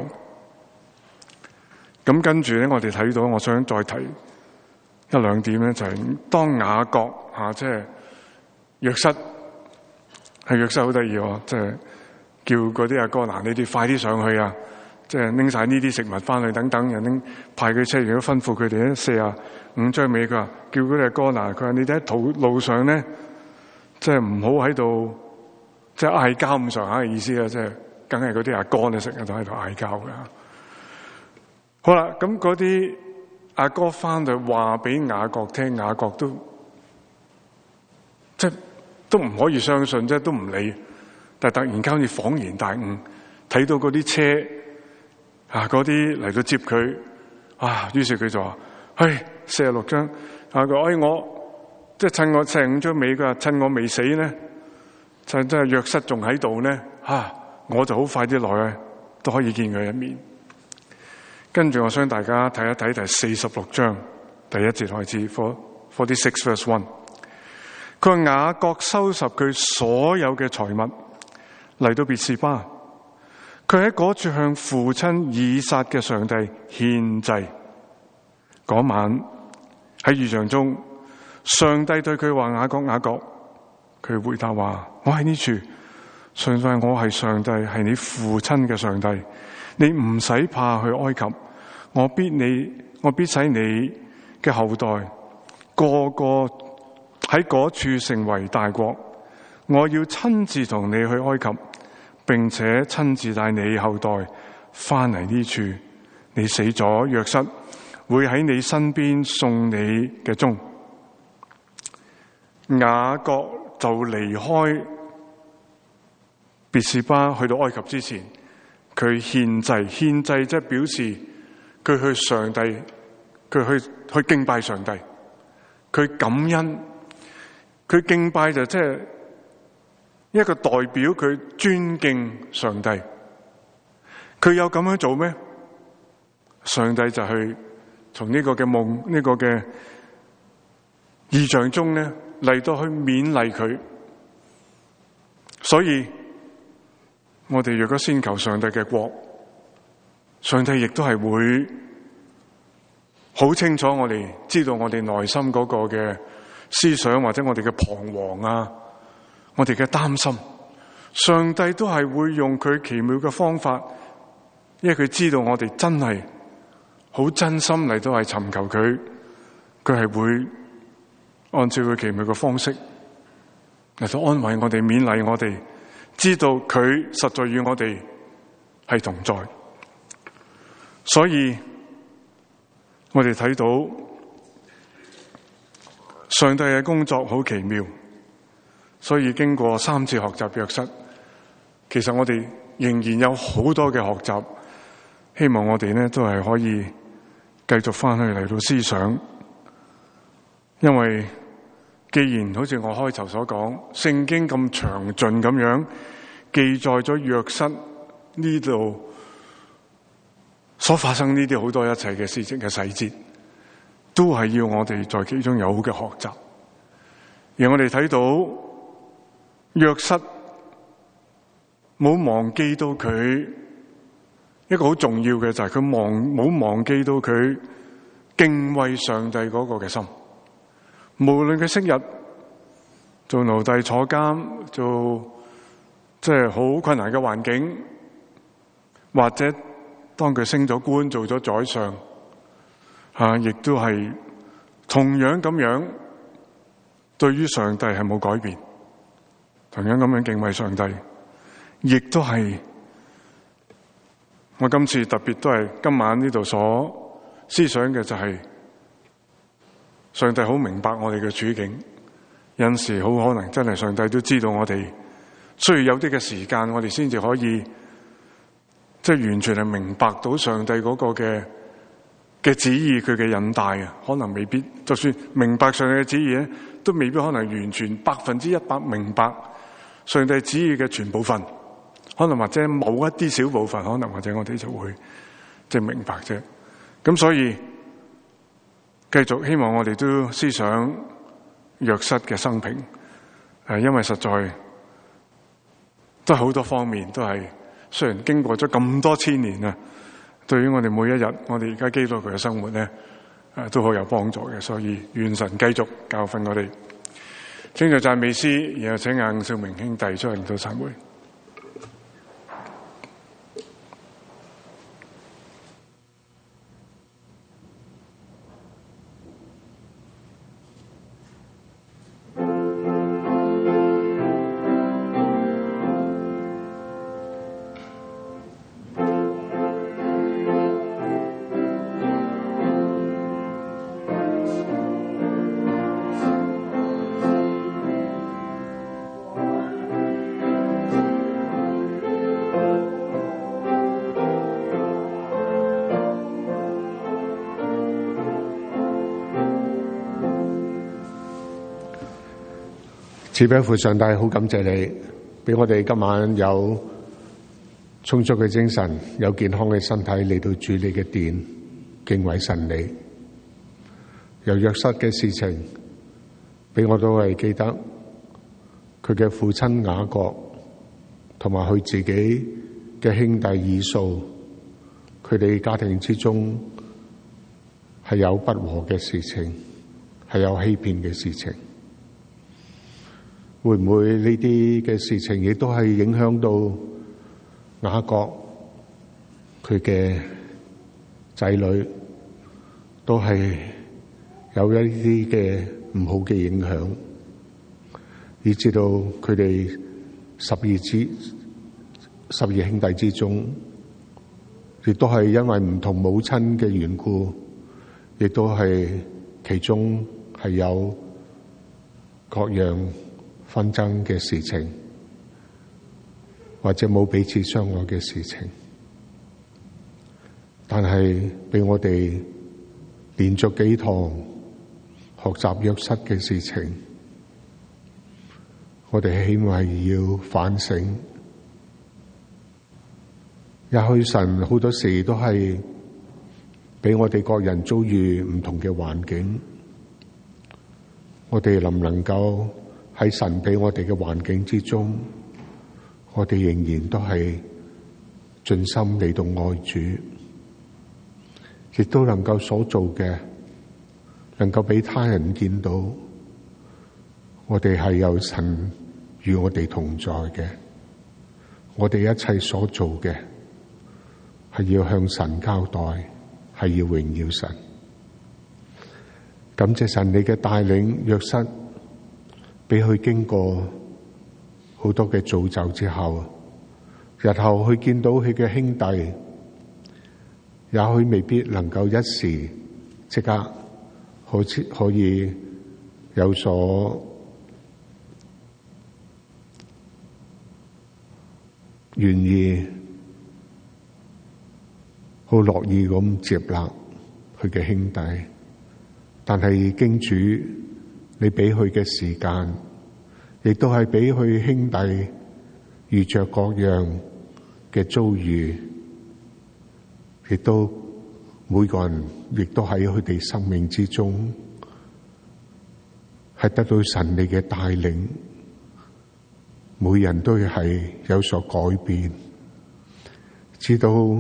咁跟住咧，我哋睇到，我想再提一兩點咧，就係、是、當雅各吓，即係約瑟，係約瑟好得意喎，即係叫嗰啲阿哥嗱，你哋快啲上去啊！即係拎晒呢啲食物翻去，等等，人拎派佢車，如果吩咐佢哋咧四啊五章尾，佢話叫嗰啲阿哥嗱，佢話你哋喺途路上咧，即係唔好喺度即係嗌交咁上下嘅意思啊！即係梗係嗰啲阿哥咧成日都喺度嗌交㗎。好啦，咁嗰啲阿哥翻去話俾雅各聽，雅各都即係都唔可以相信，即係都唔理。但係突然間好似恍然大悟，睇到嗰啲車啊，嗰啲嚟到接佢啊，於是佢就話：唉，四十六章啊，佢唉我即係趁我四十五章尾，佢話趁我未死呢，趁真係約瑟仲喺度呢，啊，我就好快啲來去都可以見佢一面。跟住我想大家睇一睇第四十六章第一節開始 ，forty-six verse one。佢話雅各收拾佢所有嘅財物嚟到別是巴，佢喺嗰處向父親以撒嘅上帝獻祭。嗰晚喺異象中，上帝對佢話：雅各，雅各。佢回答話：我喺呢處，上帝，我係上帝，係你父親嘅上帝，你唔使怕去埃及。我必你，我必使你嘅後代個個喺嗰處成為大國。我要親自同你去埃及，並且親自帶你後代翻嚟呢處。你死咗，約瑟會喺你身邊送你嘅鐘。雅各就離開別是巴去到埃及之前，佢獻祭，獻祭即係表示佢去上帝，佢去去敬拜上帝，佢感恩，佢敬拜就即係一個代表佢尊敬上帝。佢有咁樣做咩？上帝就去從呢個嘅夢，呢個嘅異象中咧嚟到去勉勵佢。所以我哋若果先求上帝嘅國，上帝亦都係會好清楚我哋知道我哋內心嗰個嘅思想，或者我哋嘅彷徨啊，我哋嘅擔心，上帝都係會用佢奇妙嘅方法，因為佢知道我哋真係好真心嚟到係尋求佢，佢係會按照佢奇妙嘅方式嚟到安慰我哋、勉勵我哋，知道佢實在與我哋係同在。所以我哋睇到上帝嘅工作好奇妙，所以經過三次學習約瑟，其實我哋仍然有好多嘅學習，希望我哋呢都係可以繼續翻去嚟到思想。因為既然好似我開頭所講，聖經咁詳盡咁樣記載咗約瑟呢度所發生呢啲好多一切嘅事情嘅細節，都係要我哋在其中有好嘅學習。而我哋睇到約瑟冇忘記到佢一個好重要嘅，就係佢忘冇忘記到佢敬畏上帝嗰個嘅心。無論佢昔日做奴隸、坐監、做即係好困難嘅環境，或者當佢升咗官做咗宰相，吓亦都係同樣咁樣對於上帝係冇改變，同樣咁樣敬畏上帝，亦都係我今次特別都係今晚呢度所思想嘅，就係上帝好明白我哋嘅處境，有時好可能真係上帝都知道我哋需要有啲嘅時間，我哋先至可以即係完全係明白到上帝嗰個嘅嘅旨意，佢嘅引帶啊，可能未必就算明白上帝嘅旨意咧，都未必可能完全百分之一百明白上帝旨意嘅全部分，可能或者某一啲小部分，可能或者我哋就會即係明白啫。咁所以繼續希望我哋都思想約瑟嘅生平，誒，因為實在都好多方面都係，雖然經過咗咁多千年啊，對於我哋每一日，我哋而家基督徒嘅生活咧，誒，都好有幫助嘅。所以願神繼續教訓我哋。請在讚美詩，然後請硬少明兄弟出嚟到散會。 慈悲父上帝，好感謝你俾我哋今晚有充足嘅精神，有健康嘅身體嚟到主你嘅殿敬畏神你。由約瑟嘅事情俾我都係記得佢嘅父親雅各同埋佢自己嘅兄弟以掃，佢哋家庭之中係有不和嘅事情，係有欺騙嘅事情。會唔會呢啲嘅事情亦都係影響到雅各佢嘅仔女，都係有一啲嘅唔好嘅影響，以至到佢哋十二之十二兄弟之中，亦都係因為唔同母親嘅緣故，亦都係其中係有各樣紛爭嘅事情，或者冇彼此相愛嘅事情，但係俾我哋連續幾堂學習約瑟嘅事情，我哋起碼要反省。也許神好多時都係俾我哋各人遭遇唔同嘅環境，我哋能唔能夠喺神俾我哋嘅環境之中， 我哋仍然都係盡心嚟到愛主，亦都能夠所做嘅，能夠俾他人見到，我哋係有神與我哋同在嘅。我哋一切所做嘅，係要向神交代，係要榮耀神。感謝神你嘅帶領，約瑟俾佢經過好多嘅造就之後，日後佢見到佢嘅兄弟，也許未必能夠一時即刻好似可以有所願意，好樂意咁接納佢嘅兄弟，但係經主你俾佢嘅時間，亦都係俾佢兄弟遇着各樣嘅遭遇，亦都每個人亦都喺佢哋生命之中係得到神你嘅帶領，每人都係有所改變，直到後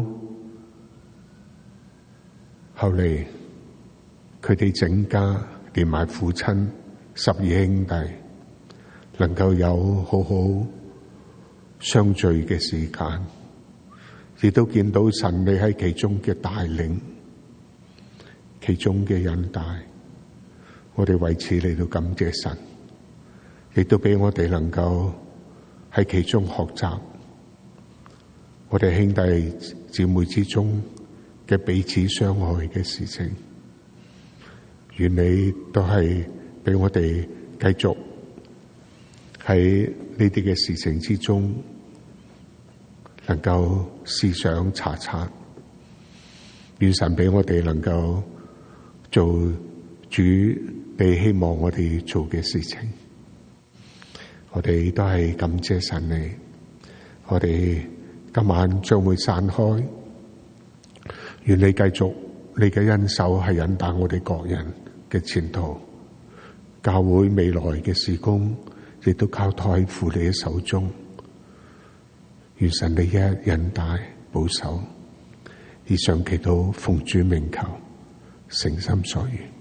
嚟佢哋整家連埋父親十二兄弟能夠有好好相聚嘅時間，亦都見到神你喺其中嘅帶領，其中嘅引帶，我哋為此嚟到感謝神，亦都俾我哋能夠喺其中學習我哋兄弟姊妹之中嘅彼此相愛嘅事情。願你都係俾我哋繼續喺呢啲嘅事情之中能夠思想查察，願神俾我哋能夠做主你希望我哋做嘅事情。我哋都係感謝神你，我哋今晚將會散開，願你繼續你嘅恩手係引帶我哋各人嘅前途，教會未來嘅事工亦都交託喺父你嘅手中，願神你一引帶保守，以上祈禱奉主名求，誠心所願。